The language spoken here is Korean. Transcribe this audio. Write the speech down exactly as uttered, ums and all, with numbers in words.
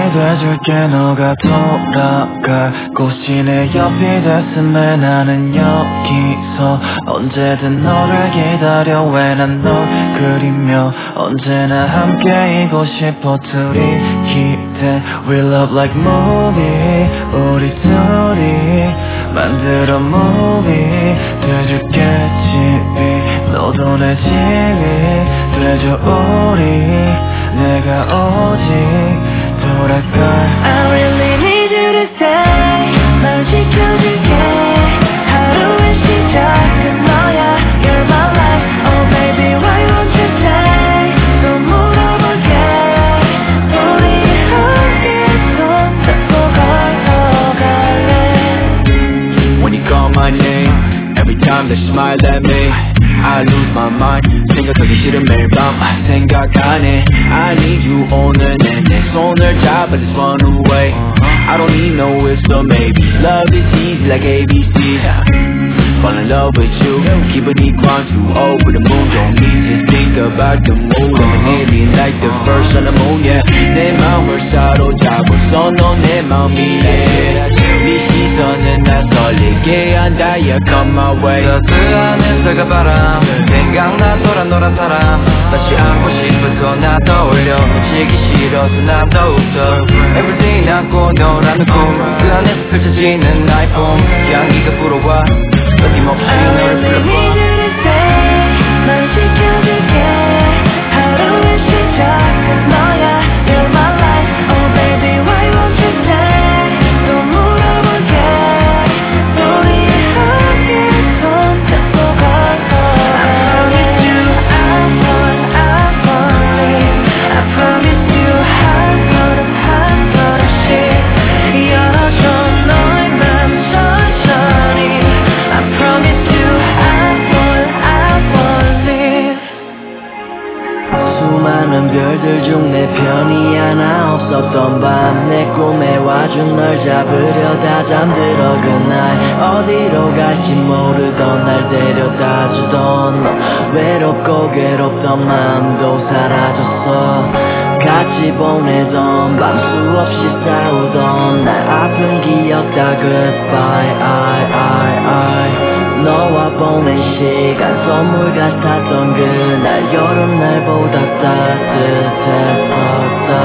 돼줄게 너가 돌아갈 곳이 내 옆이 됐음에 나는 여기서 언제든 너를 기다려 왜 난 널 그리며 언제나 함께이고 싶어 둘이 기대 We love like movie 우리 둘이 만들어 movie 돼줄게 집이 너도 내 집이 돼줘 우리 내가 오직 돌아갈 I really need you to stay 널 지켜줄게 하루의 시작은 너야 You're my life Oh baby why won't you stay 또 물어볼게 우리 함께 손 잡고 걸어갈래 When you call my name Every time that you smile at me I lose my mind 생각하기 싫은 매일 밤 생각 안 해 I need you 오늘 내내 손을 잡아 just run away I don't need no ifs or maybe Love is easy like A B C Fall in love with you 기분이 gone too old with the moon Don't need to think about the moon I'm nearly like the first on the moon yeah 내 마음을 사로잡아서 너 내 마음이래 네 시선은 나 설레게 한다 yeah come my way 따스한 햇살과 바람 생각나 너란 너란 사람 다시 안고 싶어서 나 떠올려 지기 싫어서 난 더욱더 Everything 안고 너라는 꿈그 안에서 펼쳐지는 나의 봄 향기가 불어와 어김없이 너를 불러봐 널 지켜줄게 하루의 시작은 너야 You're my life Oh baby why won't you stay 또 물어볼게 우리 함께 손 잡고 걸어갈래 I promise you I won't I won't leave I promise you 한 걸음 한 걸음씩 열어줘 너의 맘 천천히 I promise you I won't I won't leave 수많은 별들 중 내 편이 하나 없었던 밤 내 꿈에 와준 널 잡으려 다 잠들어 그날 어디로 갈지 모르던 날 데려다 주던 너 외롭고 괴롭던 마음도 사라졌어 같이 보내던 밤 수없이 싸우던 날 아픈 기억 다 goodbye I, I, I 너와 보낸 시간 선물 같았던 그날 여름날보다 따뜻했었어